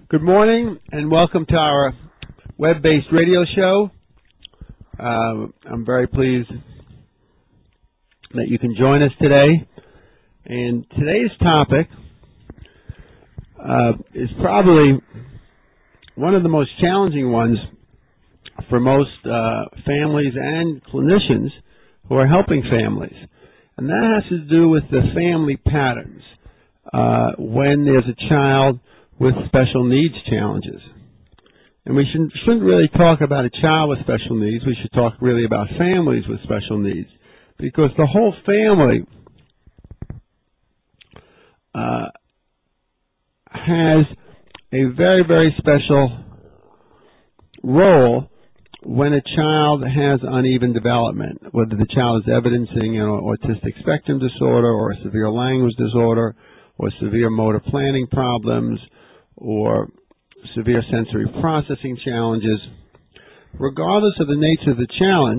Good morning and welcome to our web-based radio show. I'm very pleased that you can join us today. And today's topic is probably one of the most challenging ones for most families and clinicians who are helping families. And that has to do with the family patterns when there's a child with special needs challenges. And we shouldn't really talk about a child with special needs. We should talk really about families with special needs, because the whole family has a very, very special role when a child has uneven development, whether the child is evidencing an autistic spectrum disorder or a severe language disorder or severe motor planning problems or severe sensory processing challenges. Regardless of the nature of the challenge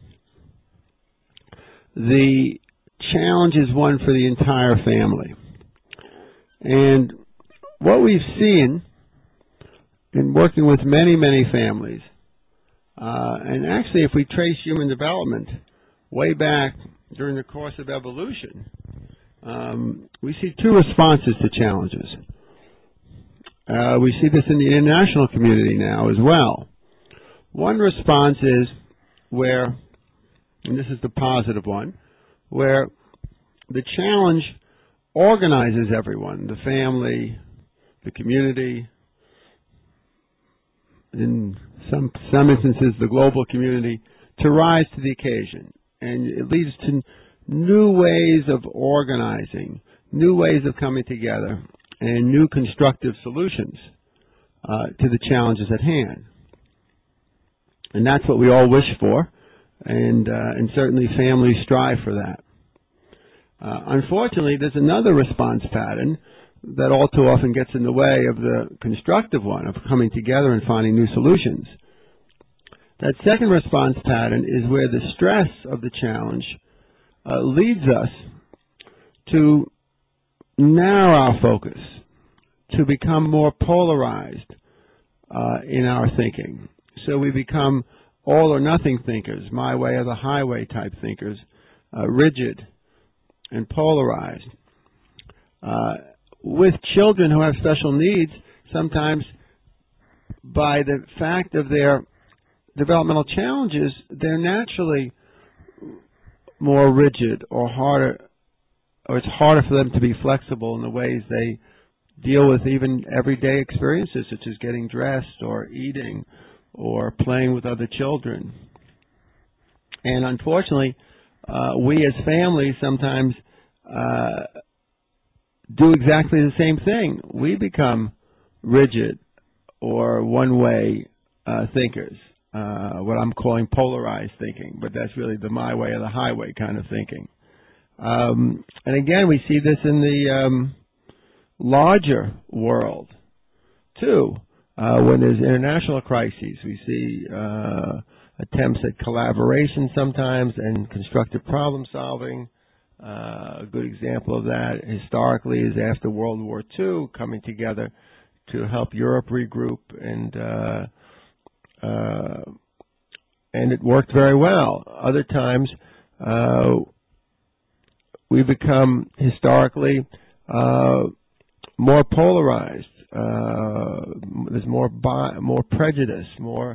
is one for the entire family. And what we've seen in working with many, many families, and actually if we trace human development way back during the course of evolution, we see two responses to challenges. We see this in the international community now as well. One response is where, and this is the positive one, where the challenge organizes everyone, the family, the community, in some instances the global community, to rise to the occasion. And it leads to new ways of organizing, new ways of coming together, and new constructive solutions to the challenges at hand. And that's what we all wish for, and certainly families strive for that. Unfortunately, there's another response pattern that all too often gets in the way of the constructive one, of coming together and finding new solutions. That second response pattern is where the stress of the challenge leads us to narrow our focus, to become more polarized in our thinking. So we become all or nothing thinkers, my way or the highway type thinkers, rigid and polarized. With children who have special needs, sometimes by the fact of their developmental challenges, they're naturally more rigid or harder, or it's harder for them to be flexible in the ways they deal with even everyday experiences, such as getting dressed or eating or playing with other children. And unfortunately, we as families sometimes do exactly the same thing. We become rigid or one-way thinkers, what I'm calling polarized thinking, but that's really the my way or the highway kind of thinking. And again, we see this in the larger world, too. When there's international crises, we see attempts at collaboration sometimes and constructive problem solving. A good example of that historically is after World War II, coming together to help Europe regroup, and it worked very well. Other times, we become historically more polarized. There's more prejudice, more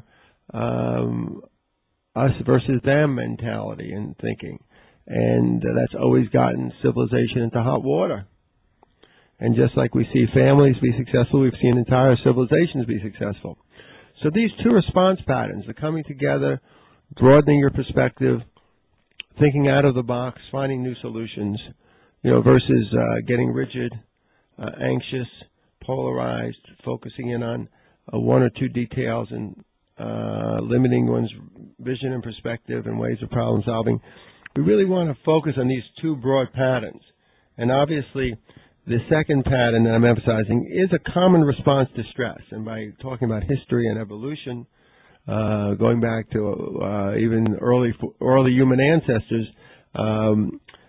us versus them mentality and thinking. And that's always gotten civilization into hot water. And just like we see families be successful, we've seen entire civilizations be successful. So these two response patterns, the coming together, broadening your perspective, thinking out of the box, finding new solutions, versus getting rigid, anxious, polarized, focusing in on one or two details and limiting one's vision and perspective and ways of problem solving. We really want to focus on these two broad patterns. And obviously, the second pattern that I'm emphasizing is a common response to stress. And by talking about history and evolution, going back to even early human ancestors,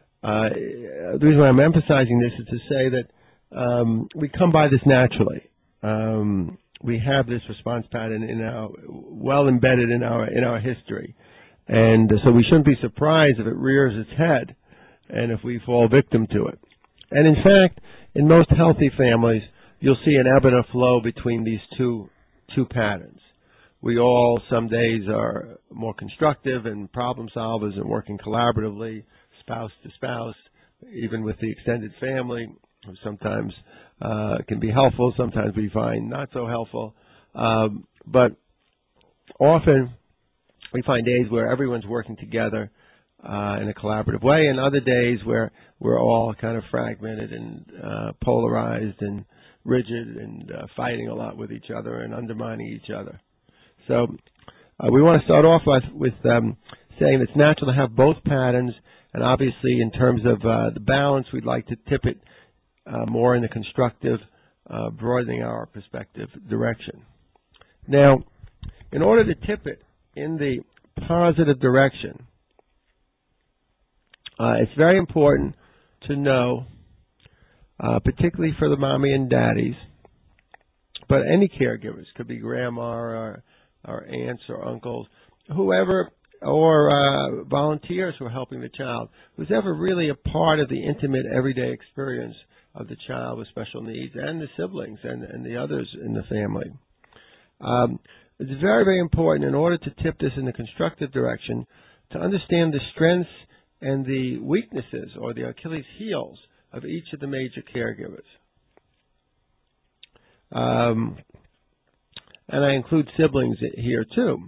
the reason why I'm emphasizing this is to say that we come by this naturally. we have this response pattern well embedded in our history, and so we shouldn't be surprised if it rears its head, and if we fall victim to it. And in fact, in most healthy families, you'll see an ebb and a flow between these two patterns. We all some days are more constructive and problem solvers and working collaboratively, spouse to spouse, even with the extended family. Sometimes can be helpful, sometimes we find not so helpful. But often we find days where everyone's working together in a collaborative way, and other days where we're all kind of fragmented and polarized and rigid and fighting a lot with each other and undermining each other. So we want to start off with saying it's natural to have both patterns, and obviously in terms of the balance, we'd like to tip it more in the constructive, broadening our perspective direction. Now, in order to tip it in the positive direction, it's very important to know, particularly for the mommy and daddies, but any caregivers, could be grandma or aunts or uncles, whoever, or volunteers who are helping the child, who's ever really a part of the intimate everyday experience of the child with special needs and the siblings and the others in the family. It's very, very important in order to tip this in the constructive direction to understand the strengths and the weaknesses or the Achilles heels of each of the major caregivers. And I include siblings here too.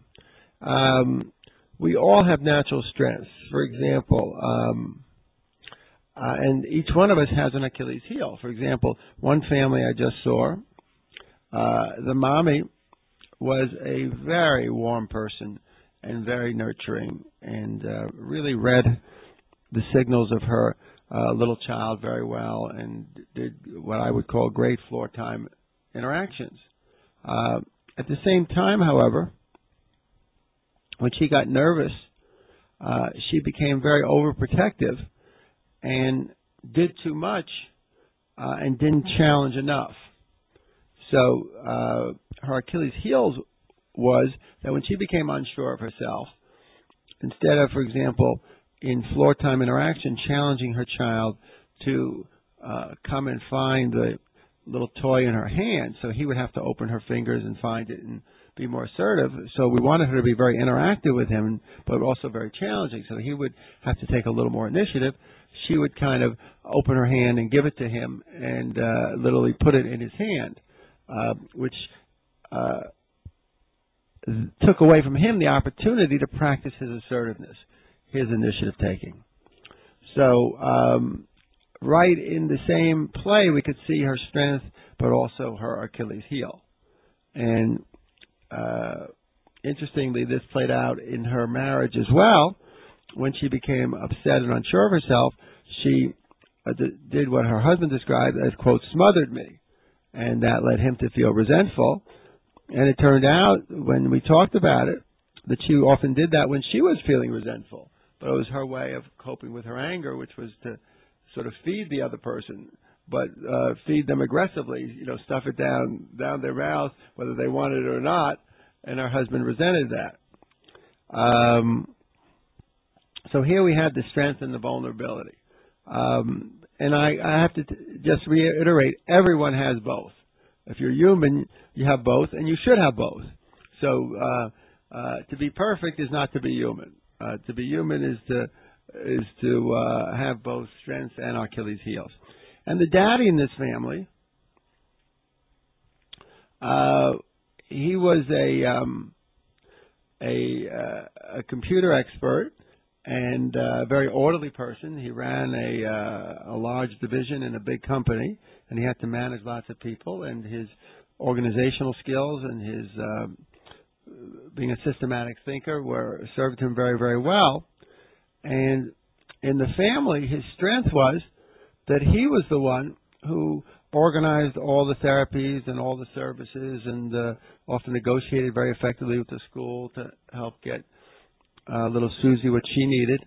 We all have natural strengths. For example, and each one of us has an Achilles heel. For example, one family I just saw, the mommy was a very warm person and very nurturing and really read the signals of her little child very well and did what I would call great floor time interactions. At the same time, however, when she got nervous, she became very overprotective and did too much and didn't challenge enough. So her Achilles heels was that when she became unsure of herself, instead of, for example, in floor time interaction, challenging her child to come and find the little toy in her hand, so he would have to open her fingers and find it and be more assertive. So we wanted her to be very interactive with him, but also very challenging. So he would have to take a little more initiative. She would kind of open her hand and give it to him and literally put it in his hand, which took away from him the opportunity to practice his assertiveness, his initiative taking. So right in the same play, we could see her strength, but also her Achilles heel. And interestingly, this played out in her marriage as well. When she became upset and unsure of herself, she did what her husband described as, quote, smothered me. And that led him to feel resentful. And it turned out, when we talked about it, that she often did that when she was feeling resentful. But it was her way of coping with her anger, which was to sort of feed the other person, but feed them aggressively, stuff it down their mouth, whether they wanted it or not. And her husband resented that. So here we have the strength and the vulnerability. And I have to just reiterate, everyone has both. If you're human, you have both, and you should have both. So to be perfect is not to be human. To be human is to have both strengths and Achilles heels. And the daddy in this family, he was a computer expert and a very orderly person. He ran a large division in a big company, and he had to manage lots of people, and his organizational skills and his being a systematic thinker served him very, very well. And in the family, his strength was that he was the one who organized all the therapies and all the services and often negotiated very effectively with the school to help get little Susie what she needed.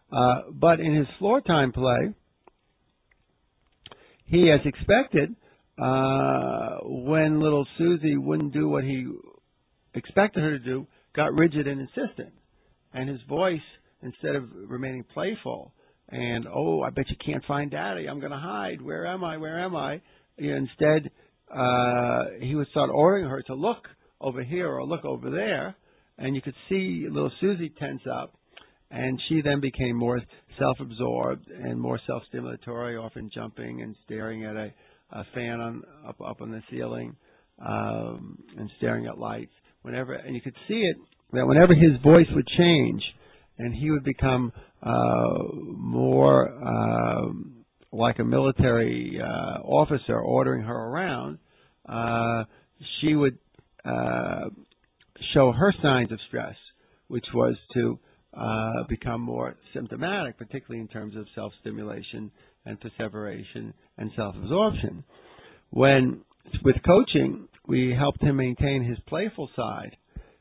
But in his floor time play, he, as expected, when little Susie wouldn't do what he expected her to do, got rigid and insistent. And his voice, instead of remaining playful and, oh, I bet you can't find Daddy, I'm going to hide, where am I, where am I? Instead, he would start ordering her to look over here or look over there, and you could see little Susie tense up, and she then became more self-absorbed and more self-stimulatory, often jumping and staring at a fan up on the ceiling, and staring at lights. And you could see it, that whenever his voice would change and he would become more like a military officer ordering her around, she would show her signs of stress, which was to become more symptomatic, particularly in terms of self-stimulation and perseveration and self-absorption. When, with coaching, we helped him maintain his playful side,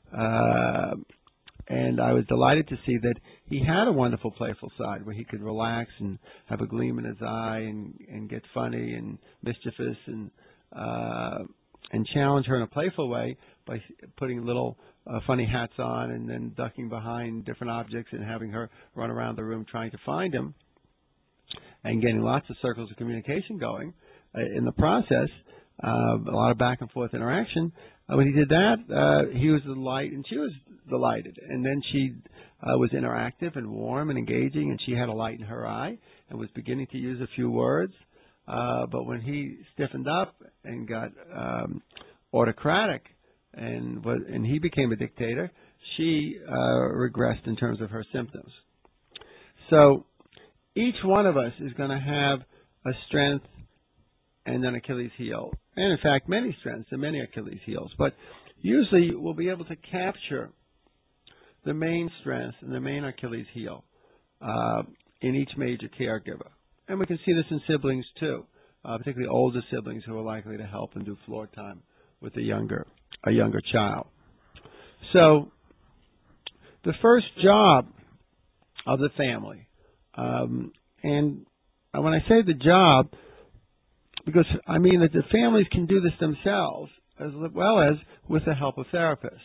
and I was delighted to see that he had a wonderful playful side where he could relax and have a gleam in his eye and get funny and mischievous and challenge her in a playful way by putting little funny hats on and then ducking behind different objects and having her run around the room trying to find him and getting lots of circles of communication going in the process. A lot of back and forth interaction. When he did that, he was delighted and she was delighted. And then she was interactive and warm and engaging, and she had a light in her eye and was beginning to use a few words. But when he stiffened up and got autocratic and he became a dictator, she regressed in terms of her symptoms. So each one of us is going to have a strength and an Achilles heel. And in fact, many strengths and many Achilles heels. But usually we'll be able to capture the main strength and the main Achilles heel in each major caregiver. And we can see this in siblings too, particularly older siblings who are likely to help and do floor time with a younger child. So the first job of the family, and when I say the job, because I mean that the families can do this themselves as well as with the help of therapists.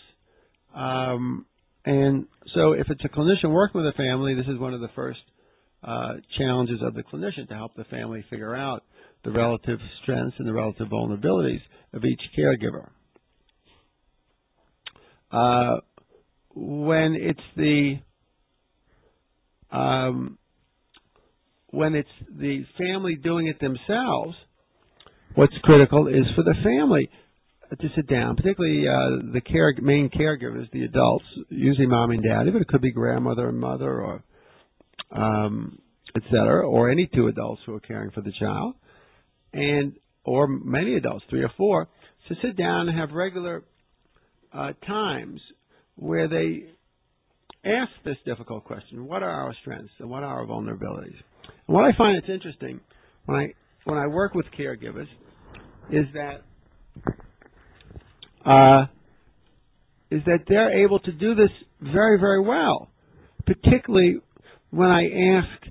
And so if it's a clinician working with a family, this is one of the first challenges of the clinician, to help the family figure out the relative strengths and the relative vulnerabilities of each caregiver. When it's the family doing it themselves, what's critical is for the family to sit down, particularly the main caregivers, the adults, usually mom and daddy, but it could be grandmother and mother, or et cetera, or any two adults who are caring for the child, or many adults, 3 or 4, to sit down and have regular times where they ask this difficult question: what are our strengths and what are our vulnerabilities? And what I find it's interesting when I work with caregivers is that they're able to do this very, very well, particularly when I ask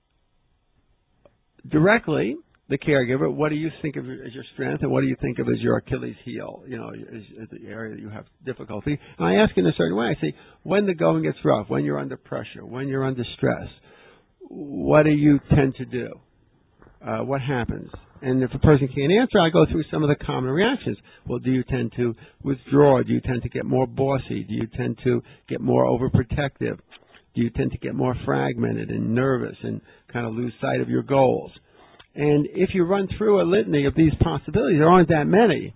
directly the caregiver, what do you think of as your strength and what do you think of as your Achilles heel, as the area that you have difficulty. And I ask in a certain way. I say, when the going gets rough, when you're under pressure, when you're under stress, what do you tend to do? What happens? And if a person can't answer, I go through some of the common reactions. Well, do you tend to withdraw? Do you tend to get more bossy? Do you tend to get more overprotective? Do you tend to get more fragmented and nervous and kind of lose sight of your goals? And if you run through a litany of these possibilities, there aren't that many.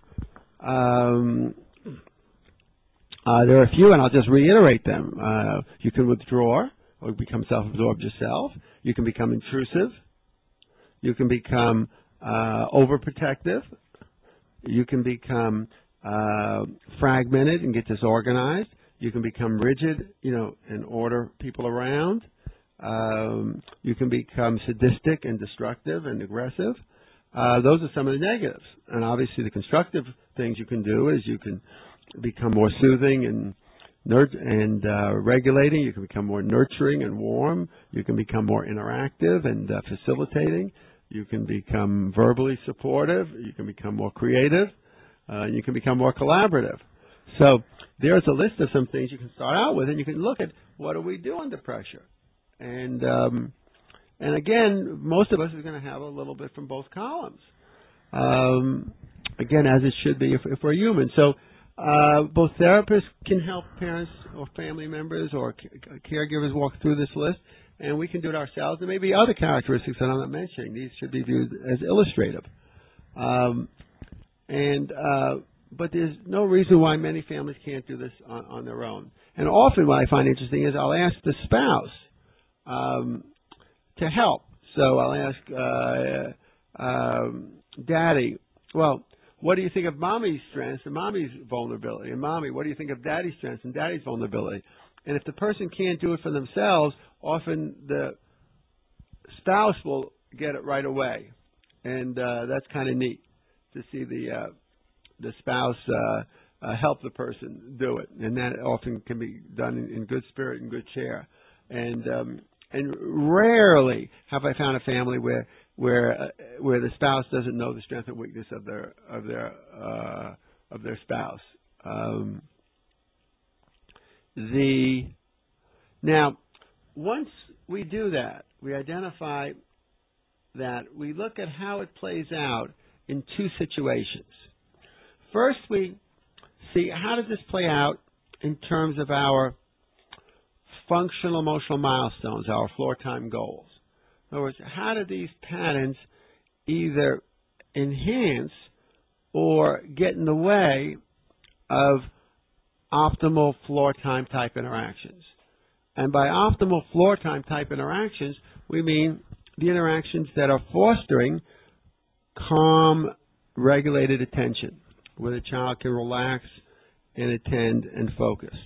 There are a few, and I'll just reiterate them. You can withdraw or become self-absorbed yourself. You can become intrusive. You can become overprotective. You can become fragmented and get disorganized. You can become rigid, and order people around. You can become sadistic and destructive and aggressive. Those are some of the negatives. And obviously the constructive things you can do is you can become more soothing and regulating. You can become more nurturing and warm. You can become more interactive and facilitating. You can become verbally supportive. You can become more creative. You can become more collaborative. So there's a list of some things you can start out with, and you can look at what do we do under pressure. And again, most of us are going to have a little bit from both columns. Again, as it should be if we're human. So both therapists can help parents or family members or caregivers walk through this list, and we can do it ourselves. There may be other characteristics that I'm not mentioning. These should be viewed as illustrative. But there's no reason why many families can't do this on their own. And often what I find interesting is I'll ask the spouse to help. So I'll ask Daddy, well, what do you think of Mommy's strengths and Mommy's vulnerability? And Mommy, what do you think of Daddy's strengths and Daddy's vulnerability? And if the person can't do it for themselves, often the spouse will get it right away. And that's kind of neat to see the spouse help the person do it. And that often can be done in good spirit and good cheer. And rarely have I found a family where the spouse doesn't know the strength and weakness of their spouse. Now, once we do that, we identify that, we look at how it plays out in two situations. First, we see how does this play out in terms of our functional emotional milestones, our floor time goals. In other words, how do these patterns either enhance or get in the way of optimal floor time type interactions? And by optimal floor time type interactions, we mean the interactions that are fostering calm, regulated attention, where the child can relax and attend and focus.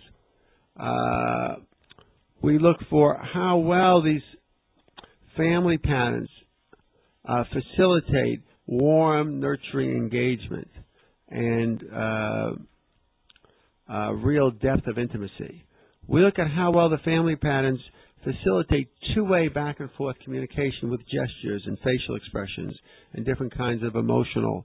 We look for how well these family patterns facilitate warm, nurturing engagement and real depth of intimacy. We look at how well the family patterns facilitate two-way back and forth communication with gestures and facial expressions and different kinds of emotional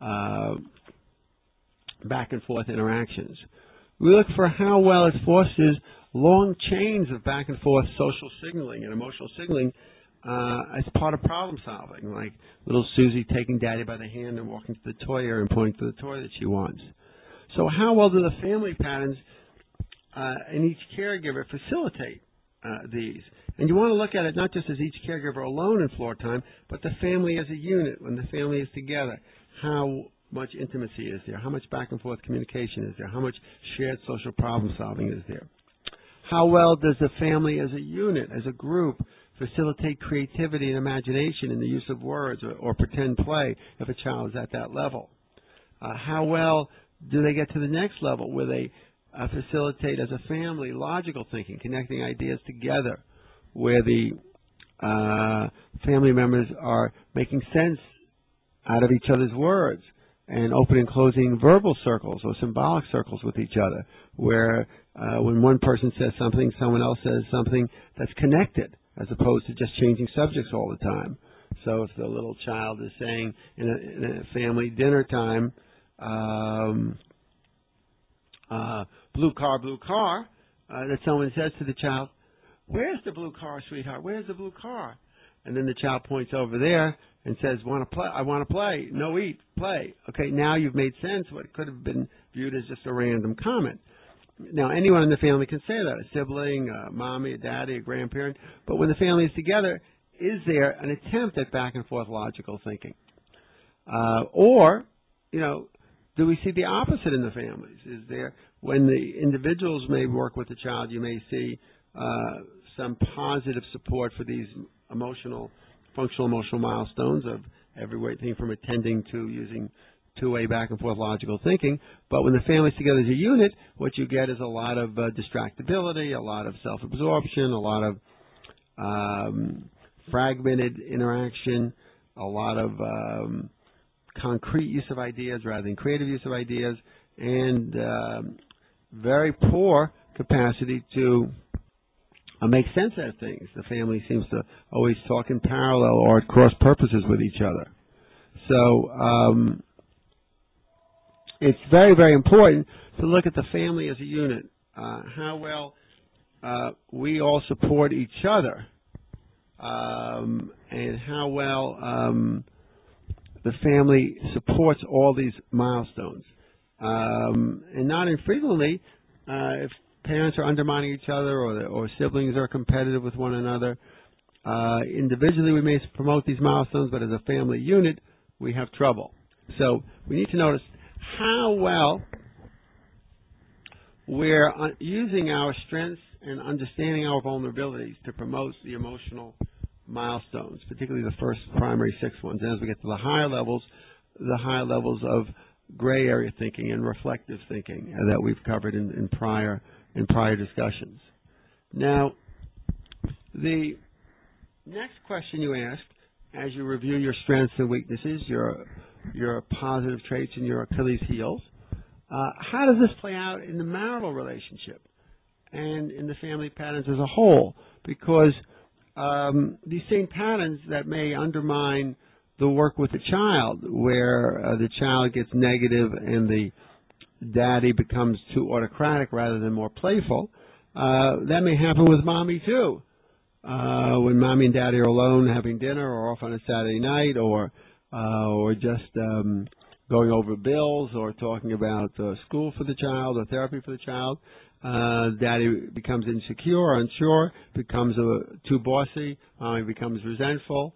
back and forth interactions. We look for how well it fosters long chains of back and forth social signaling and emotional signaling as part of problem solving, like little Susie taking Daddy by the hand and walking to the toy area and pointing to the toy that she wants. So how well do the family patterns in each caregiver facilitate these? And you want to look at it not just as each caregiver alone in floor time, but the family as a unit, when the family is together. How much intimacy is there? How much back and forth communication is there? How much shared social problem solving is there? How well does the family as a unit, as a group, facilitate creativity and imagination in the use of words or pretend play if a child is at that level? How well do they get to the next level where they facilitate as a family logical thinking, connecting ideas together, where the family members are making sense out of each other's words and opening and closing verbal circles or symbolic circles with each other, where when one person says something, someone else says something that's connected, as opposed to just changing subjects all the time. So if the little child is saying in a family dinner time, blue car, that someone says to the child, "Where's the blue car, sweetheart? Where's the blue car?" And then the child points over there and says, "Want to play? I want to play. No, eat, play." Okay, now you've made sense what could have been viewed as just a random comment. Now, anyone in the family can say that, a sibling, a mommy, a daddy, a grandparent. But when the family is together, is there an attempt at back and forth logical thinking? Or, do we see the opposite in the families? Is there, when the individuals may work with the child, you may see some positive support for these functional emotional milestones of everything from attending to using two-way back and forth logical thinking. But when the family's together as a unit, what you get is a lot of distractibility, a lot of self-absorption, a lot of fragmented interaction, a lot of concrete use of ideas rather than creative use of ideas, and very poor capacity to make sense of things. The family seems to always talk in parallel or at cross purposes with each other. So it's very, very important to look at the family as a unit, how well we all support each other, and how well the family supports all these milestones. And not infrequently, if parents are undermining each other or siblings are competitive with one another, individually we may promote these milestones, but as a family unit, we have trouble. So we need to notice how well we're using our strengths and understanding our vulnerabilities to promote the emotional milestones, particularly the first primary 6 ones. And as we get to the higher levels of gray area thinking and reflective thinking that we've covered in prior discussions. Now, the next question you asked, as you review your strengths and weaknesses, your positive traits and your Achilles heels, how does this play out in the marital relationship and in the family patterns as a whole? Because these same patterns that may undermine the work with the child, where the child gets negative and the daddy becomes too autocratic rather than more playful, that may happen with mommy too. When mommy and daddy are alone having dinner or off on a Saturday night or just going over bills or talking about school for the child or therapy for the child, daddy becomes insecure or unsure, becomes too bossy, mommy becomes resentful,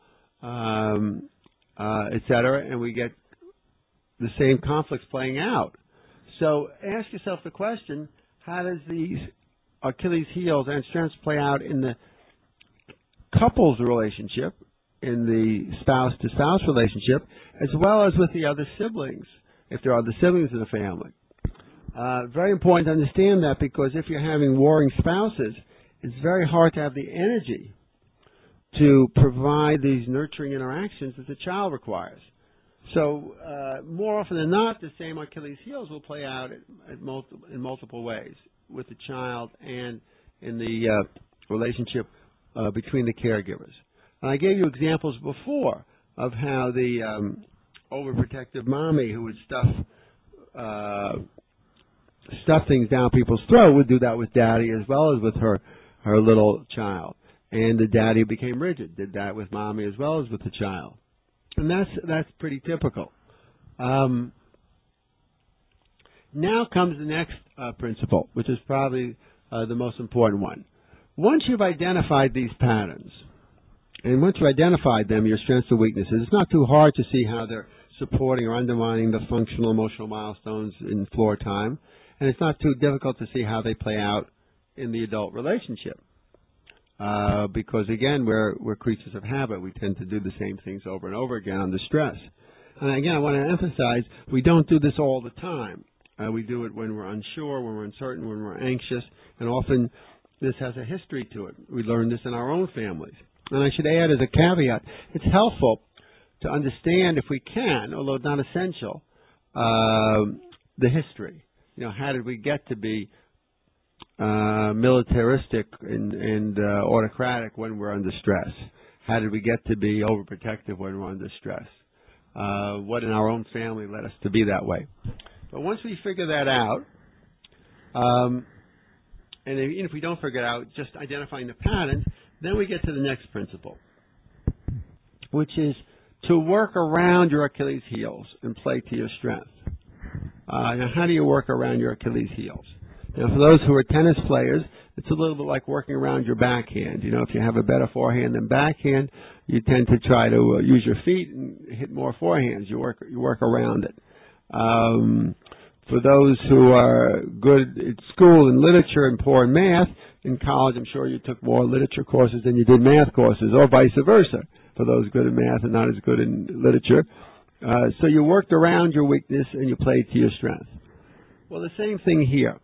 etc., and we get the same conflicts playing out. So ask yourself the question, how does these Achilles heels and strengths play out in the couple's relationship, in the spouse-to-spouse relationship, as well as with the other siblings, if there are other siblings in the family? Very important to understand that, because if you're having warring spouses, it's very hard to have the energy to provide these nurturing interactions that the child requires. So more often than not, the same Achilles heels will play out in multiple ways with the child and in the relationship between the caregivers. And I gave you examples before of how the overprotective mommy who would stuff things down people's throat would do that with daddy as well as with her little child. And the daddy became rigid, did that with mommy as well as with the child. And that's pretty typical. Now comes the next principle, which is probably the most important one. Once you've identified these patterns, and once you identified them, your strengths and weaknesses, it's not too hard to see how they're supporting or undermining the functional emotional milestones in floor time, and it's not too difficult to see how they play out in the adult relationship. Because again, we're creatures of habit. We tend to do the same things over and over again under stress. And again, I want to emphasize, we don't do this all the time. We do it when we're unsure, when we're uncertain, when we're anxious, and often this has a history to it. We learn this in our own families. And I should add as a caveat, it's helpful to understand, if we can, although not essential, the history. You know, how did we get to be militaristic and autocratic when we're under stress? How did we get to be overprotective when we're under stress? What in our own family led us to be that way? But once we figure that out, and even if we don't figure it out, just identifying the patterns, then we get to the next principle, which is to work around your Achilles heels and play to your strength. Now, how do you work around your Achilles heels? Now, for those who are tennis players, it's a little bit like working around your backhand. You know, if you have a better forehand than backhand, you tend to try to use your feet and hit more forehands. You work around it. For those who are good at school in literature and poor in math, in college I'm sure you took more literature courses than you did math courses, or vice versa, for those good in math and not as good in literature. So you worked around your weakness and you played to your strength. Well, the same thing here.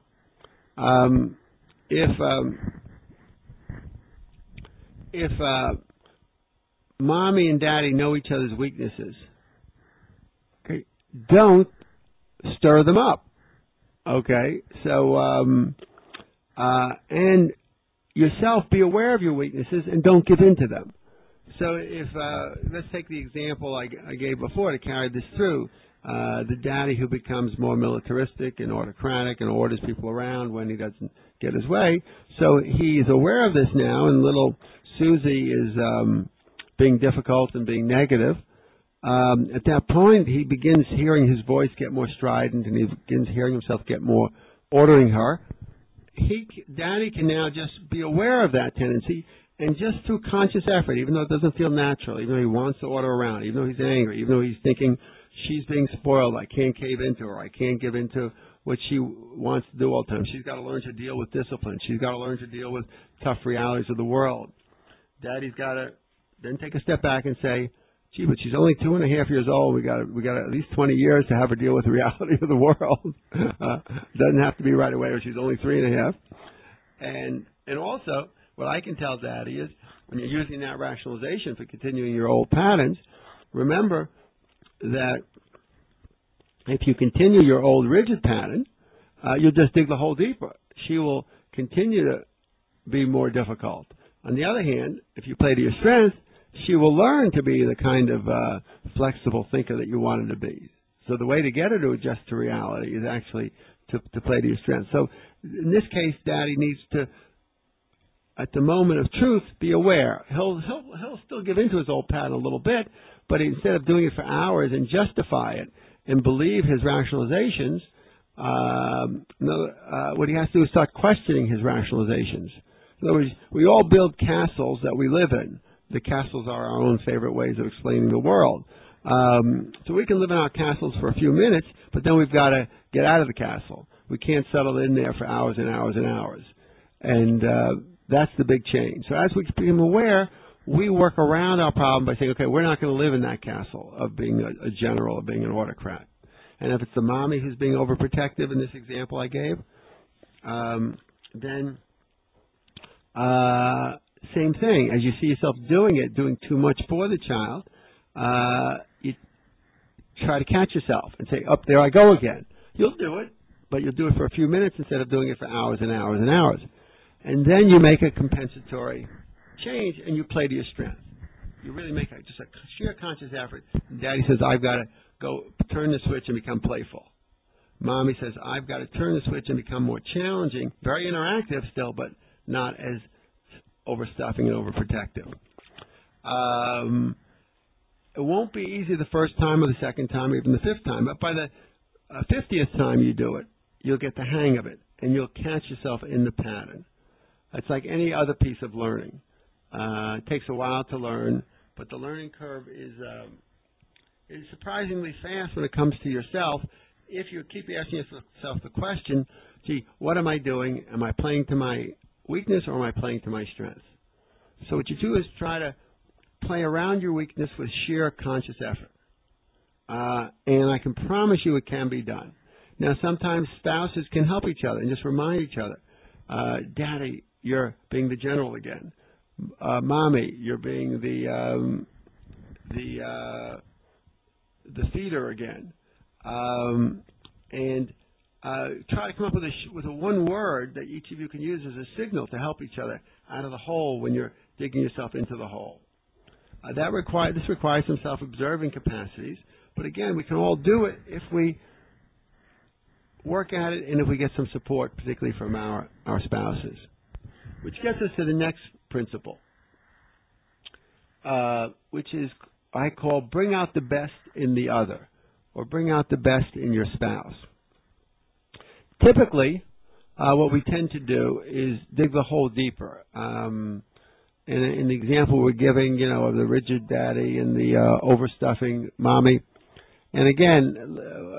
If mommy and daddy know each other's weaknesses, okay, don't stir them up. Okay, so and yourself be aware of your weaknesses and don't give in to them. So if, let's take the example I gave before to carry this through. The daddy who becomes more militaristic and autocratic and orders people around when he doesn't get his way. So he's aware of this now, and little Susie is being difficult and being negative. At that point, he begins hearing his voice get more strident, and he begins hearing himself get more ordering her. Daddy can now just be aware of that tendency, and just through conscious effort, even though it doesn't feel natural, even though he wants to order around, even though he's angry, even though he's thinking she's being spoiled, I can't cave into her, I can't give into what she wants to do all the time. She's got to learn to deal with discipline. She's got to learn to deal with tough realities of the world. Daddy's got to then take a step back and say, gee, but she's only 2.5 years old. We got at least 20 years to have her deal with the reality of the world. Doesn't have to be right away, or she's only 3.5. And also, what I can tell Daddy is, when you're using that rationalization for continuing your old patterns, remember that if you continue your old rigid pattern, you'll just dig the hole deeper. She will continue to be more difficult. On the other hand, if you play to your strength, she will learn to be the kind of flexible thinker that you want her to be. So the way to get her to adjust to reality is actually to play to your strength. So in this case, Daddy needs to, at the moment of truth, be aware. He'll still give into his old pattern a little bit, but instead of doing it for hours and justify it and believe his rationalizations, what he has to do is start questioning his rationalizations. In other words, we all build castles that we live in. The castles are our own favorite ways of explaining the world. So we can live in our castles for a few minutes, but then we've got to get out of the castle. We can't settle in there for hours and hours and hours. And that's the big change. So as we become aware, we work around our problem by saying, okay, we're not going to live in that castle of being a general, of being an autocrat. And if it's the mommy who's being overprotective in this example I gave, then same thing. As you see yourself doing too much for the child, you try to catch yourself and say, up there I go again. You'll do it, but you'll do it for a few minutes instead of doing it for hours and hours and hours. And then you make a compensatory change and you play to your strength. You really make just a sheer conscious effort. Daddy says, I've got to go turn the switch and become playful. Mommy says, I've got to turn the switch and become more challenging, very interactive still, but not as overstuffing and overprotective. It won't be easy the first time or the second time or even the fifth time, but by the 50th time you do it, you'll get the hang of it, and you'll catch yourself in the pattern. It's like any other piece of learning. It takes a while to learn, but the learning curve is surprisingly fast when it comes to yourself. If you keep asking yourself the question, gee, what am I doing? Am I playing to my weakness or am I playing to my strength? So what you do is try to play around your weakness with sheer conscious effort. And I can promise you it can be done. Now, sometimes spouses can help each other and just remind each other, Daddy, you're being the general again. Mommy, you're being the feeder again. And try to come up with a one word that each of you can use as a signal to help each other out of the hole when you're digging yourself into the hole. This requires some self-observing capacities, but again, we can all do it if we work at it and if we get some support, particularly from our spouses. Which gets us to the next principle, which is I call bring out the best in the other, or bring out the best in your spouse. Typically, what we tend to do is dig the hole deeper. In the example we're giving, of the rigid daddy and the overstuffing mommy. And again,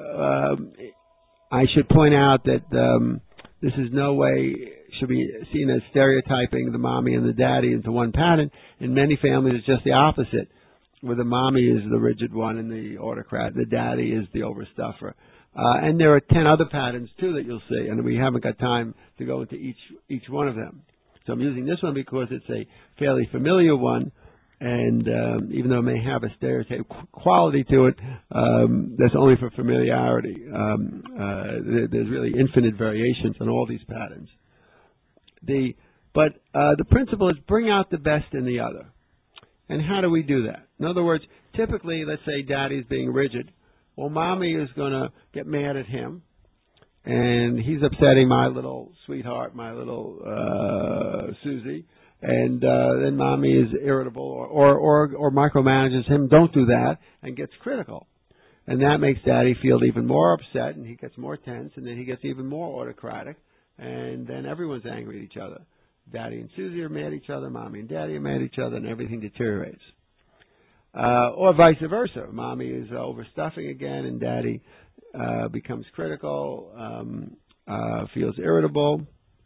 I should point out that this is no way should be seen as stereotyping the mommy and the daddy into one pattern. In many families, it's just the opposite, where the mommy is the rigid one and the autocrat, the daddy is the overstuffer. And there are 10 other patterns, too, that you'll see, and we haven't got time to go into each one of them. So I'm using this one because it's a fairly familiar one, and even though it may have a stereotype quality to it, that's only for familiarity. There's really infinite variations on all these patterns. The But the principle is bring out the best in the other. And how do we do that? In other words, typically, let's say daddy's being rigid. Well, mommy is going to get mad at him, and he's upsetting my little sweetheart, my little Susie, and then mommy is irritable or micromanages him, don't do that, and gets critical. And that makes daddy feel even more upset, and he gets more tense, and then he gets even more autocratic, and then everyone's angry at each other. Daddy and Susie are mad at each other, mommy and daddy are mad at each other, and everything deteriorates. Or vice versa. Mommy is overstuffing again, and daddy becomes critical, feels irritable,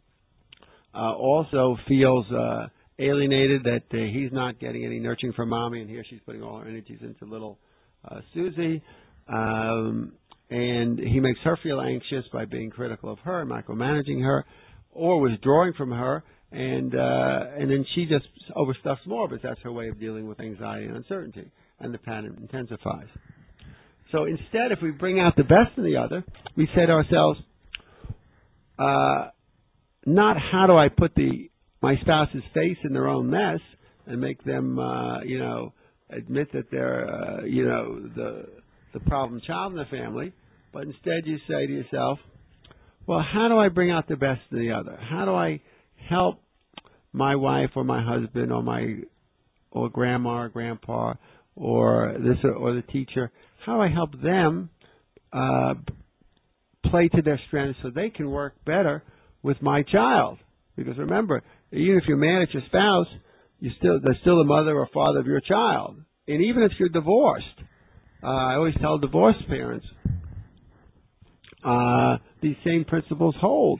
also feels alienated that he's not getting any nurturing from mommy, and here she's putting all her energies into little Susie. And he makes her feel anxious by being critical of her, micromanaging her, or withdrawing from her, and then she just overstuffs more, but that's her way of dealing with anxiety and uncertainty, and the pattern intensifies. So instead, if we bring out the best in the other, we say to ourselves, not how do I put my spouse's face in their own mess and make them, admit that they're, the problem child in the family, but instead you say to yourself, well, how do I bring out the best in the other? How do I help my wife or my husband or grandma or grandpa or the teacher? How do I help them play to their strengths so they can work better with my child? Because remember, even if you're mad at your spouse, they're still the mother or father of your child. And even if you're divorced, I always tell divorced parents, these same principles hold.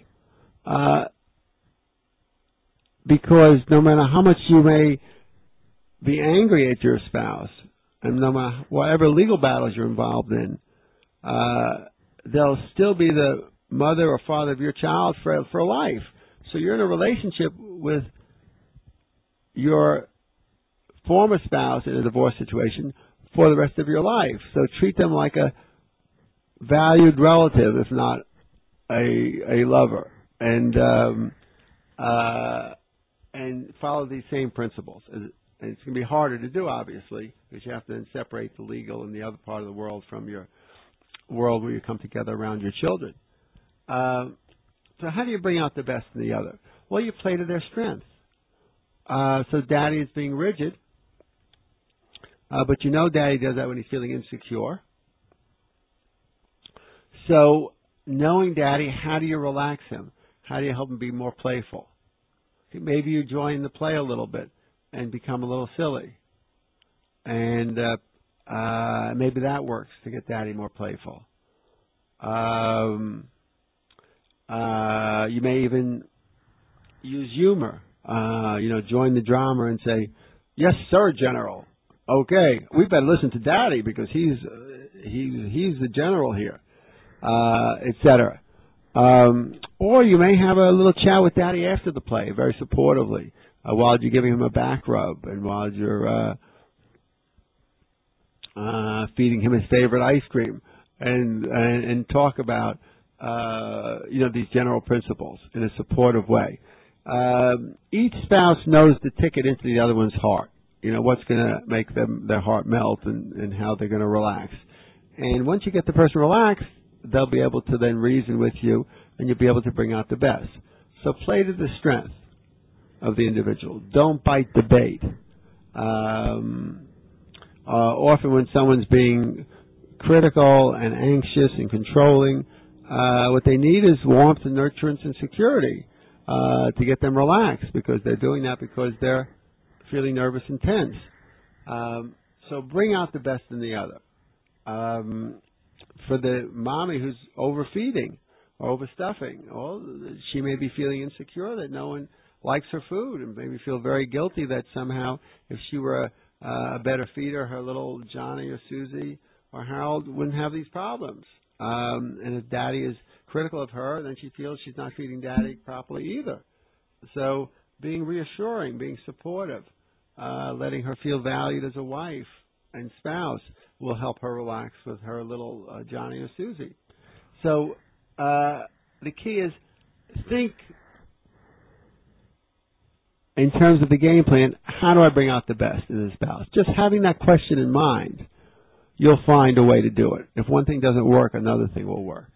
Because no matter how much you may be angry at your spouse, and no matter whatever legal battles you're involved in, they'll still be the mother or father of your child for life. So you're in a relationship with your former spouse in a divorce situation for the rest of your life. So treat them like a valued relative, if not a lover, and follow these same principles. And it's going to be harder to do, obviously, because you have to then separate the legal and the other part of the world from your world where you come together around your children. So how do you bring out the best in the other? Well, you play to their strengths. So daddy is being rigid, but daddy does that when he's feeling insecure. So knowing daddy, how do you relax him? How do you help him be more playful? Maybe you join the play a little bit and become a little silly. And maybe that works to get daddy more playful. You may even use humor. Join the drama and say, "Yes, sir, General. Okay, we better listen to daddy because he's the general here," etc. Or you may have a little chat with daddy after the play, very supportively, while you're giving him a back rub and while you're feeding him his favorite ice cream, and talk about these general principles in a supportive way. Each spouse knows the ticket into the other one's heart. What's going to make their heart melt and how they're going to relax. And once you get the person relaxed, they'll be able to then reason with you, and you'll be able to bring out the best. So play to the strength of the individual. Don't bite the bait. Often when someone's being critical and anxious and controlling, what they need is warmth and nurturance and security to get them relaxed, because they're doing that because they're feeling nervous and tense. So bring out the best in the other. For the mommy who's overfeeding or overstuffing, she may be feeling insecure that no one likes her food, and maybe feel very guilty that somehow if she were a better feeder, her little Johnny or Susie or Harold wouldn't have these problems. And if daddy is critical of her, then she feels she's not feeding daddy properly either. So being reassuring, being supportive, letting her feel valued as a wife and spouse will help her relax with her little Johnny or Susie. So the key is think in terms of the game plan, how do I bring out the best in this spouse? Just having that question in mind, you'll find a way to do it. If one thing doesn't work, another thing will work.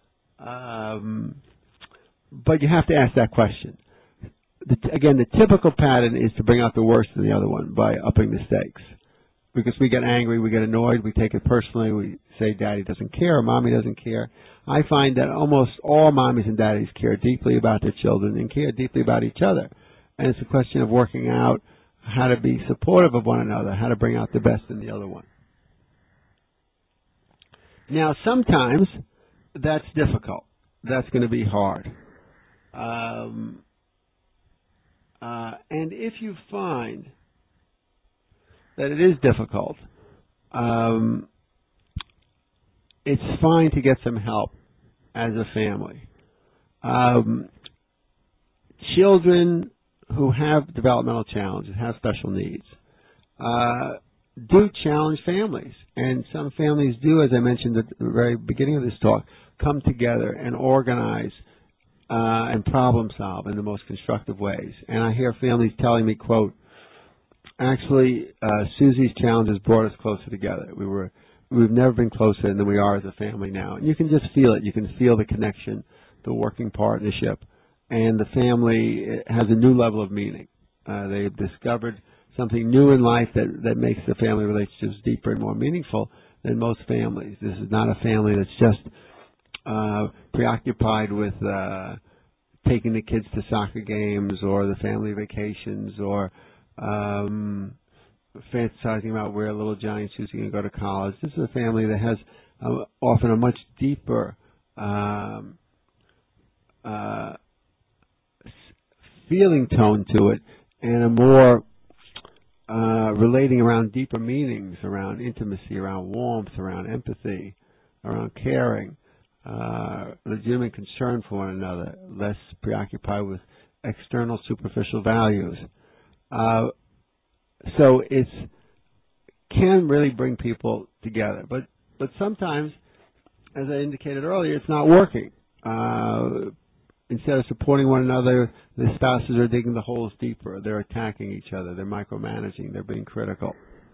But you have to ask that question. Again, the typical pattern is to bring out the worst in the other one by upping the stakes. Because we get angry, we get annoyed, we take it personally, we say daddy doesn't care or mommy doesn't care. I find that almost all mommies and daddies care deeply about their children and care deeply about each other. And it's a question of working out how to be supportive of one another, how to bring out the best in the other one. Now, sometimes that's difficult. That's going to be hard. And if you find that it is difficult, it's fine to get some help as a family. Children who have developmental challenges, have special needs, do challenge families. And some families do, as I mentioned at the very beginning of this talk, come together and organize and problem solve in the most constructive ways. And I hear families telling me, quote, actually, Susie's challenges brought us closer together. We've never been closer than we are as a family now. And you can just feel it. You can feel the connection, the working partnership. And the family has a new level of meaning. They've discovered something new in life that makes the family relationships deeper and more meaningful than most families. This is not a family that's just preoccupied with taking the kids to soccer games or the family vacations or fantasizing about where little Johnny and Susie can go to college. This is a family that has often a much deeper feeling tone to it and a more relating around deeper meanings, around intimacy, around warmth, around empathy, around caring, legitimate concern for one another, less preoccupied with external superficial values. So it can really bring people together. But sometimes, as I indicated earlier, it's not working. Instead of supporting one another, the spouses are digging the holes deeper. They're attacking each other. They're micromanaging. They're being critical.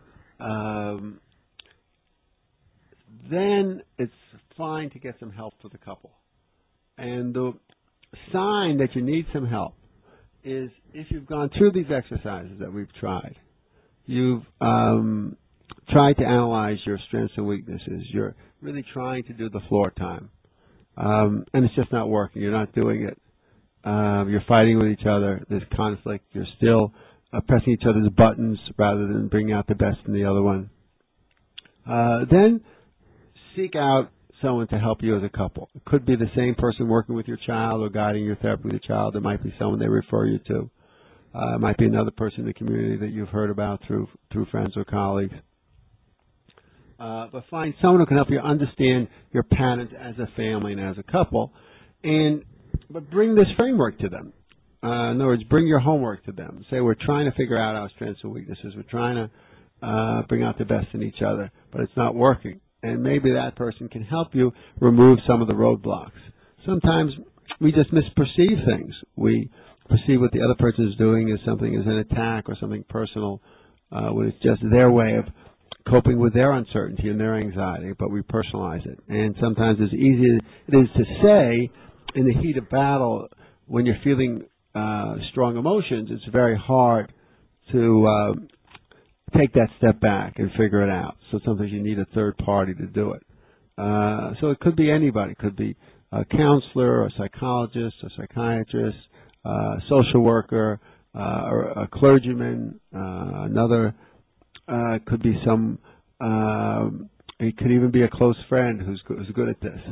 Then it's fine to get some help for the couple. And the sign that you need some help is if you've gone through these exercises that we've tried. You've tried to analyze your strengths and weaknesses. You're really trying to do the floor time. And it's just not working. You're not doing it. You're fighting with each other. There's conflict. You're still pressing each other's buttons rather than bringing out the best in the other one. Then seek out someone to help you as a couple. It could be the same person working with your child or guiding your therapy with your child. It might be someone they refer you to. It might be another person in the community that you've heard about through friends or colleagues. But find someone who can help you understand your patterns as a family and as a couple, but bring this framework to them. In other words, bring your homework to them. Say, we're trying to figure out our strengths and weaknesses. We're trying to bring out the best in each other, but it's not working. And maybe that person can help you remove some of the roadblocks. Sometimes we just misperceive things. We perceive what the other person is doing as something as an attack or something personal, when it's just their way of coping with their uncertainty and their anxiety, but we personalize it. And sometimes as easy as it is to say in the heat of battle, when you're feeling strong emotions, it's very hard to take that step back and figure it out. So sometimes you need a third party to do it. So it could be anybody. It could be a counselor, a psychologist, a psychiatrist, a social worker, or a clergyman, another. It could be it could even be a close friend who's good at this.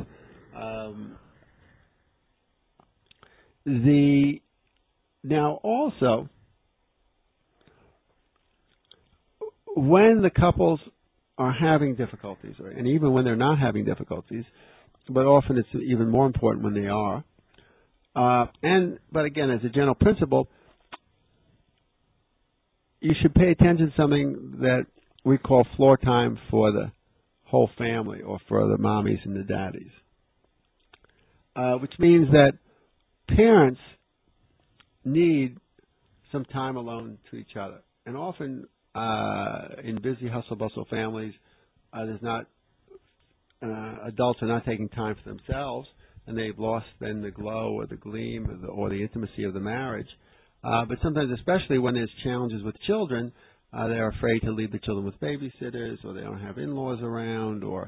Now also, when the couples are having difficulties, and even when they're not having difficulties, but often it's even more important when they are. But again, as a general principle, you should pay attention to something that we call floor time for the whole family, or for the mommies and the daddies, which means that parents need some time alone to each other. And often in busy hustle-bustle families, there's not adults are not taking time for themselves, and they've lost then the glow or the gleam or the intimacy of the marriage. But sometimes, especially when there's challenges with children, they're afraid to leave the children with babysitters, or they don't have in-laws around, or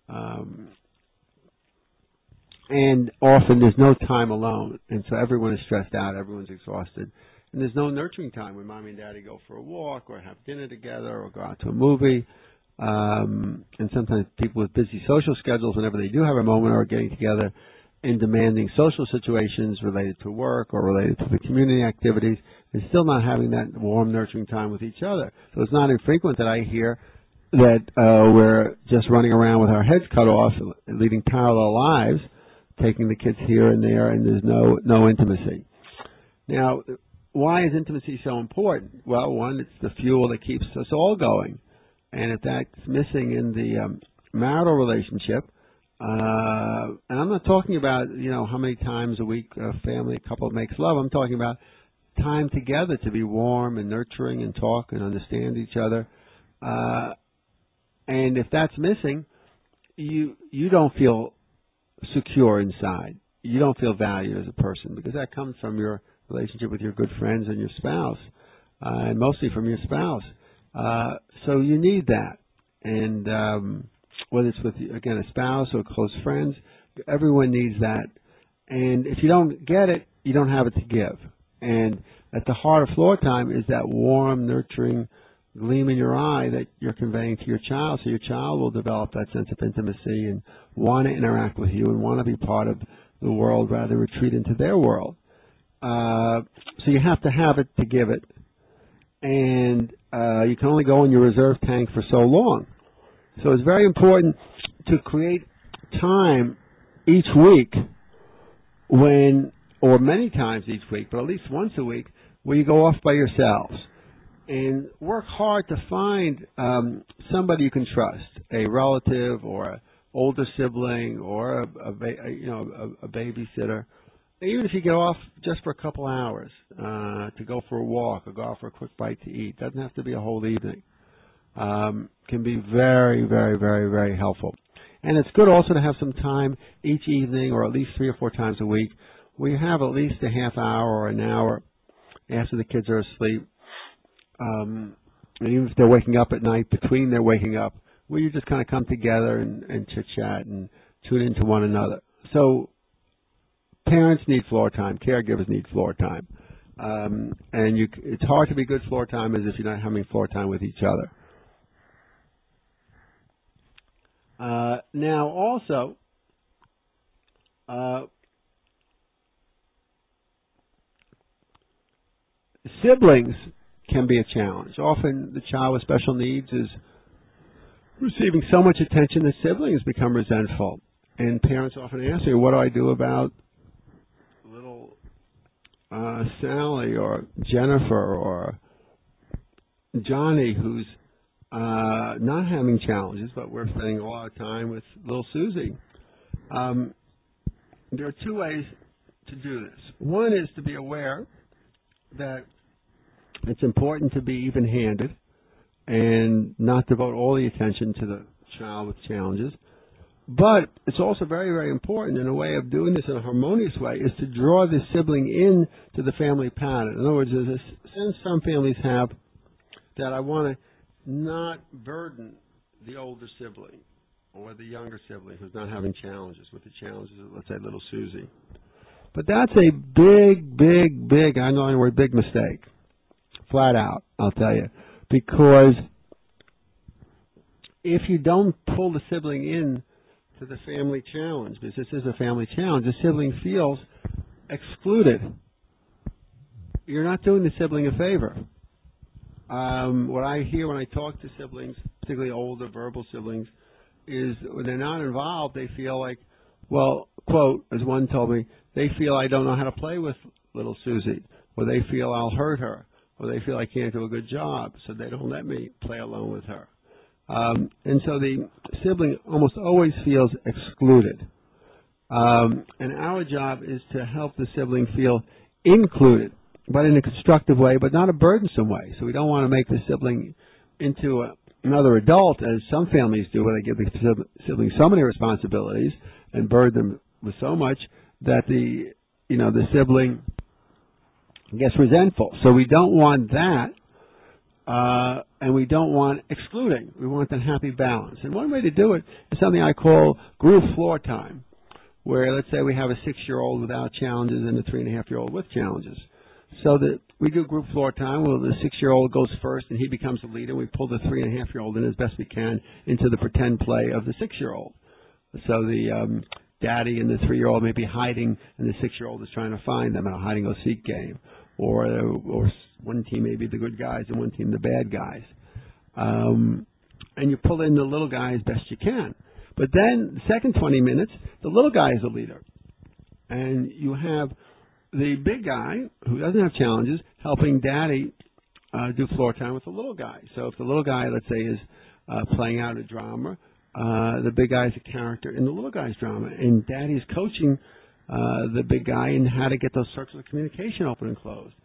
and often there's no time alone, and so everyone is stressed out, everyone's exhausted, and there's no nurturing time when mommy and daddy go for a walk, or have dinner together, or go out to a movie. And sometimes people with busy social schedules, whenever they do have a moment, are getting together in demanding social situations related to work or related to the community activities, and still not having that warm, nurturing time with each other. So it's not infrequent that I hear that we're just running around with our heads cut off, leading parallel lives, taking the kids here and there, and there's no intimacy. Now, why is intimacy so important? Well, one, it's the fuel that keeps us all going. And if that's missing in the marital relationship, and I'm not talking about, how many times a week a family, a couple makes love. I'm talking about time together to be warm and nurturing and talk and understand each other. And if that's missing, you don't feel secure inside. You don't feel valued as a person, because that comes from your relationship with your good friends and your spouse, and mostly from your spouse. So you need that. And whether it's with, again, a spouse or close friends, everyone needs that. And if you don't get it, you don't have it to give. And at the heart of floor time is that warm, nurturing gleam in your eye that you're conveying to your child, so your child will develop that sense of intimacy and want to interact with you and want to be part of the world rather than retreat into their world. So you have to have it to give it. And you can only go in your reserve tank for so long. So it's very important to create time each week or many times each week, but at least once a week, where you go off by yourselves and work hard to find somebody you can trust, a relative or an older sibling or a babysitter. Even if you get off just for a couple hours to go for a walk or go out for a quick bite to eat, doesn't have to be a whole evening. Can be very, very, very, very helpful. And it's good also to have some time each evening, or at least 3 or 4 times a week, where you have at least a half hour or an hour after the kids are asleep, and even if they're waking up at night, between their waking up, where you just kind of come together and chit-chat and tune into one another. So parents need floor time. Caregivers need floor time. And it's hard to be good floor timers if you're not having floor time with each other. Now, also, siblings can be a challenge. Often the child with special needs is receiving so much attention that siblings become resentful. And parents often ask me, what do I do about little Sally or Jennifer or Johnny, who's not having challenges, but we're spending a lot of time with little Susie. There are 2 ways to do this. One is to be aware that it's important to be even-handed and not devote all the attention to the child with challenges. But it's also very, very important, in a way of doing this in a harmonious way, is to draw the sibling in to the family pattern. In other words, there's a sense some families have that I want to not burden the older sibling or the younger sibling who's not having challenges with the challenges of, let's say, little Susie. But that's a big, big, big, I know the word big mistake. Flat out, I'll tell you. Because if you don't pull the sibling in to the family challenge, because this is a family challenge, the sibling feels excluded. You're not doing the sibling a favor. What I hear when I talk to siblings, particularly older verbal siblings, is when they're not involved, they feel like, well, quote, as one told me, they feel I don't know how to play with little Susie, or they feel I'll hurt her, or they feel I can't do a good job, so they don't let me play alone with her. And so the sibling almost always feels excluded. And our job is to help the sibling feel included. but in a constructive way, but not a burdensome way. So we don't want to make the sibling into another adult, as some families do, where they give the sibling so many responsibilities and burden them with so much that the sibling gets resentful. So we don't want that, and we don't want excluding. We want that happy balance. And one way to do it is something I call group floor time, where let's say we have a 6-year-old without challenges and a 3.5-year-old with challenges. So that we do group floor time. Well, the 6-year-old goes first, and he becomes the leader. We pull the 3.5-year-old in as best we can into the pretend play of the 6-year-old. So the daddy and the 3-year-old may be hiding, and the 6-year-old is trying to find them in a hide-and-go-seek game. Or one team may be the good guys and one team the bad guys. And you pull in the little guy as best you can. But then the second 20 minutes, the little guy is the leader. And you have the big guy, who doesn't have challenges, helping daddy do floor time with the little guy. So if the little guy, let's say, is playing out a drama, the big guy is a character in the little guy's drama. And daddy is coaching the big guy in how to get those circles of communication open and closed.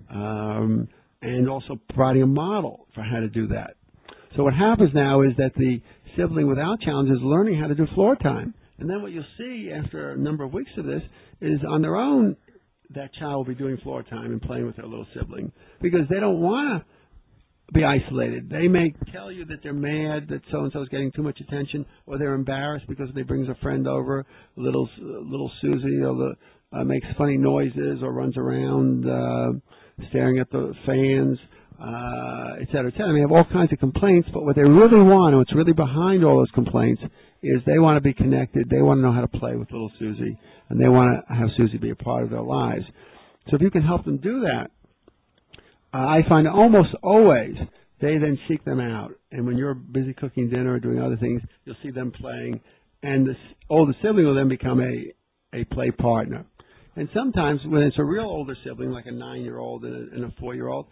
And also providing a model for how to do that. So what happens now is that the sibling without challenges is learning how to do floor time. And then what you'll see after a number of weeks of this is on their own, that child will be doing floor time and playing with their little sibling because they don't want to be isolated. They may tell you that they're mad that so-and-so is getting too much attention, or they're embarrassed because they brings a friend over, little Susie, makes funny noises or runs around staring at the fans, et cetera, et cetera. They have all kinds of complaints, but what they really want, and what's really behind all those complaints, is they want to be connected. They want to know how to play with little Susie, and they want to have Susie be a part of their lives. So if you can help them do that, I find almost always they then seek them out. And when you're busy cooking dinner or doing other things, you'll see them playing, and the older sibling will then become a play partner. And sometimes when it's a real older sibling, like a 9-year-old and a 4-year-old,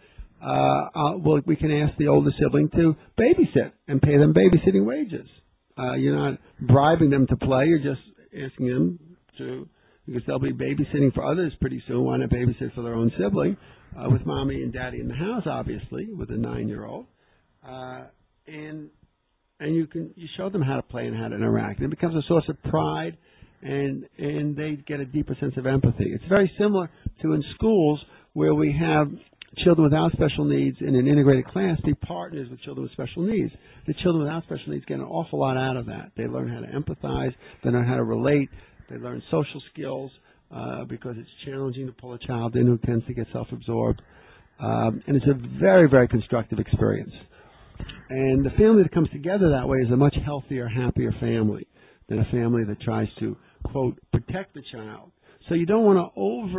we can ask the older sibling to babysit and pay them babysitting wages. You're not bribing them to play. You're just asking them to, because they'll be babysitting for others pretty soon, want to babysit for their own sibling, with mommy and daddy in the house, obviously, with a 9-year-old. And you show them how to play and how to interact. And it becomes a source of pride, and they get a deeper sense of empathy. It's very similar to in schools where we have children without special needs in an integrated class be partners with children with special needs. The children without special needs get an awful lot out of that. They learn how to empathize. They learn how to relate. They learn social skills because it's challenging to pull a child in who tends to get self-absorbed. And it's a very, very constructive experience. And the family that comes together that way is a much healthier, happier family than a family that tries to, quote, protect the child. So you don't want to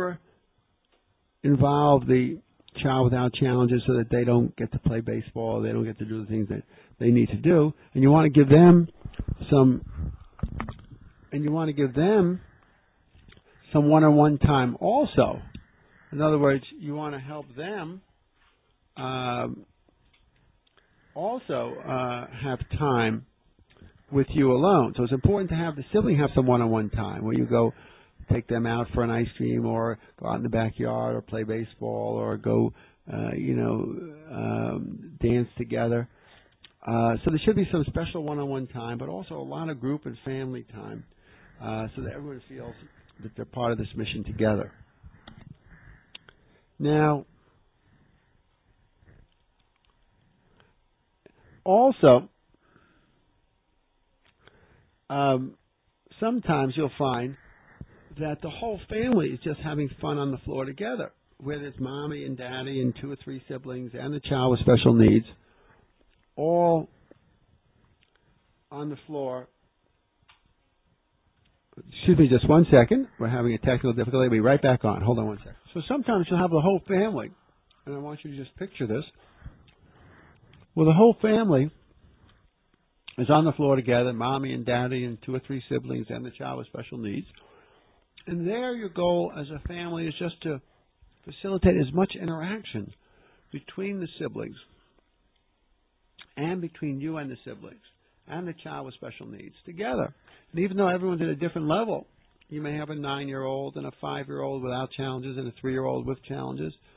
over-involve the child without challenges so that they don't get to play baseball, they don't get to do the things that they need to do. And you want to give them some one-on-one time also. In other words, you want to help them also have time with you alone. So it's important to have the sibling have some one-on-one time where you go take them out for an ice cream or go out in the backyard or play baseball or go, dance together. So there should be some special one-on-one time, but also a lot of group and family time so that everyone feels that they're part of this mission together. Now, also, sometimes you'll find that the whole family is just having fun on the floor together, where there's mommy and daddy and 2 or 3 siblings and the child with special needs, all on the floor. Excuse me just one second. We're having a technical difficulty. I'll be right back on. Hold on one second. So sometimes you'll have the whole family, and I want you to just picture this. Well, the whole family is on the floor together, mommy and daddy and 2 or 3 siblings and the child with special needs. And there your goal as a family is just to facilitate as much interaction between the siblings and between you and the siblings and the child with special needs together. And even though everyone's at a different level, you may have a 9-year-old and a 5-year-old without challenges and a 3-year-old with challenges,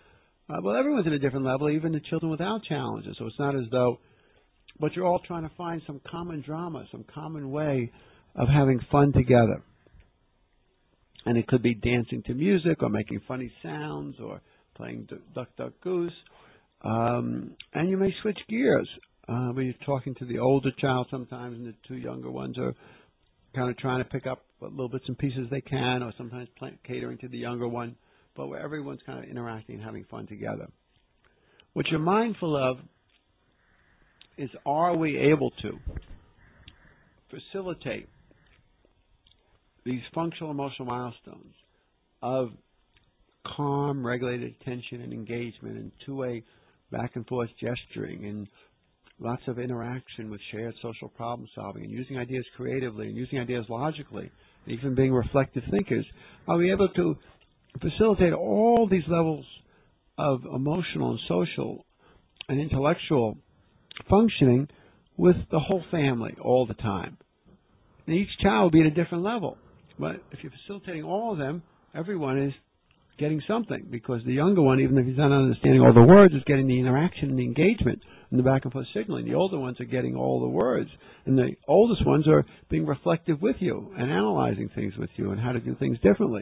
Well, everyone's at a different level, even the children without challenges. So it's not as though, but you're all trying to find some common drama, some common way of having fun together. And it could be dancing to music or making funny sounds or playing duck, duck, goose. And you may switch gears. When you're talking to the older child sometimes and the two younger ones are kind of trying to pick up what little bits and pieces they can, or sometimes catering to the younger one, but where everyone's kind of interacting and having fun together. What you're mindful of is, are we able to facilitate these functional emotional milestones of calm, regulated attention and engagement and two-way back and forth gesturing and lots of interaction with shared social problem solving and using ideas creatively and using ideas logically, and even being reflective thinkers? Are we able to facilitate all these levels of emotional and social and intellectual functioning with the whole family all the time? And each child will be at a different level. But if you're facilitating all of them, everyone is getting something, because the younger one, even if he's not understanding all the words, is getting the interaction and the engagement and the back and forth signaling. The older ones are getting all the words, and the oldest ones are being reflective with you and analyzing things with you and how to do things differently.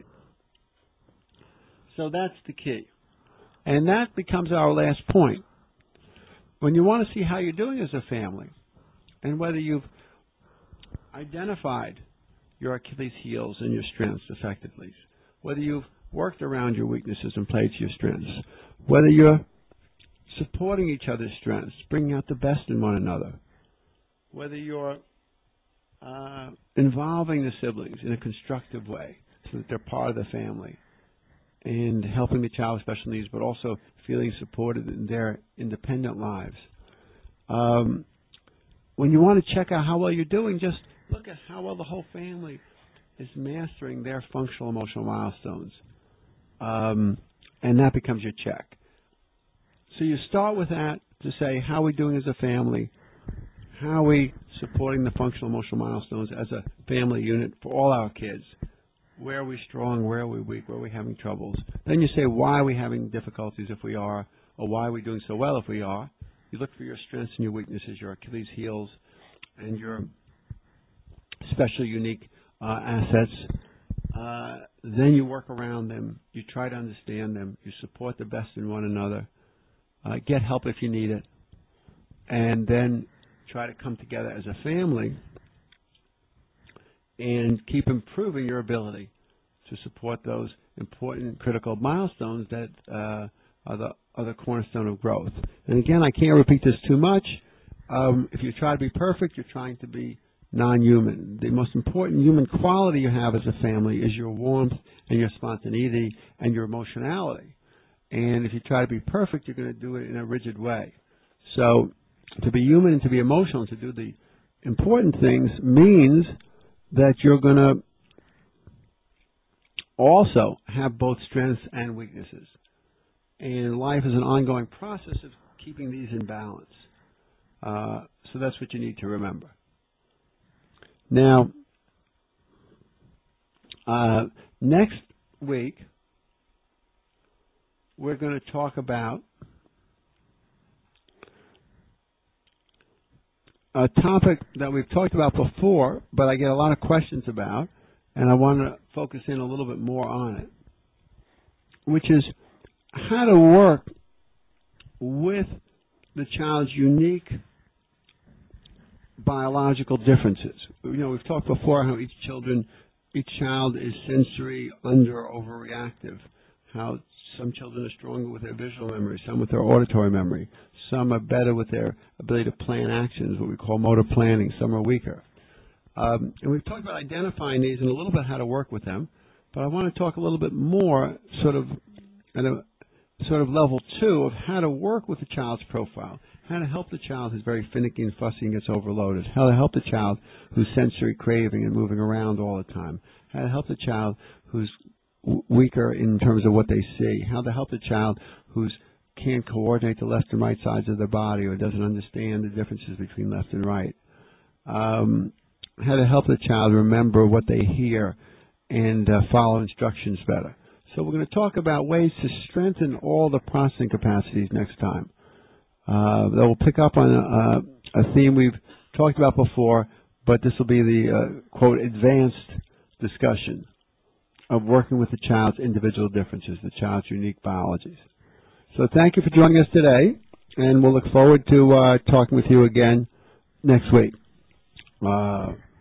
So that's the key. And that becomes our last point. When you want to see how you're doing as a family and whether you've identified your Achilles heels and your strengths effectively, whether you've worked around your weaknesses and played to your strengths, whether you're supporting each other's strengths, bringing out the best in one another, whether you're involving the siblings in a constructive way so that they're part of the family and helping the child with special needs, but also feeling supported in their independent lives. When you want to check out how well you're doing, just look at how well the whole family is mastering their functional emotional milestones. And that becomes your check. So you start with that to say, how are we doing as a family? How are we supporting the functional emotional milestones as a family unit for all our kids? Where are we strong? Where are we weak? Where are we having troubles? Then you say, why are we having difficulties if we are? Or why are we doing so well if we are? You look for your strengths and your weaknesses, your Achilles heels, and your special, unique assets. Then you work around them. You try to understand them. You support the best in one another. Get help if you need it. And then try to come together as a family and keep improving your ability to support those important, critical milestones that are the cornerstone of growth. And again, I can't repeat this too much. If you try to be perfect, you're trying to be non-human. The most important human quality you have as a family is your warmth and your spontaneity and your emotionality. And if you try to be perfect, you're going to do it in a rigid way. So to be human and to be emotional and to do the important things means that you're going to also have both strengths and weaknesses. And life is an ongoing process of keeping these in balance. So that's what you need to remember. Now, next week, we're going to talk about a topic that we've talked about before, but I get a lot of questions about, and I want to focus in a little bit more on it, which is how to work with the child's unique biological differences. You know, we've talked before how each child is sensory under or overreactive, how some children are stronger with their visual memory, some with their auditory memory, some are better with their ability to plan actions, what we call motor planning, some are weaker. And we've talked about identifying these and a little bit how to work with them, but I want to talk a little bit more sort of at a sort of level 2 of how to work with the child's profile, how to help the child who's very finicky and fussy and gets overloaded, how to help the child who's sensory craving and moving around all the time, how to help the child who's weaker in terms of what they see, how to help the child who can't coordinate the left and right sides of their body or doesn't understand the differences between left and right, how to help the child remember what they hear and follow instructions better. So we're going to talk about ways to strengthen all the processing capacities next time. That will pick up on a theme we've talked about before, but this will be the, quote, advanced discussion of working with the child's individual differences, the child's unique biologies. So thank you for joining us today, and we'll look forward to talking with you again next week.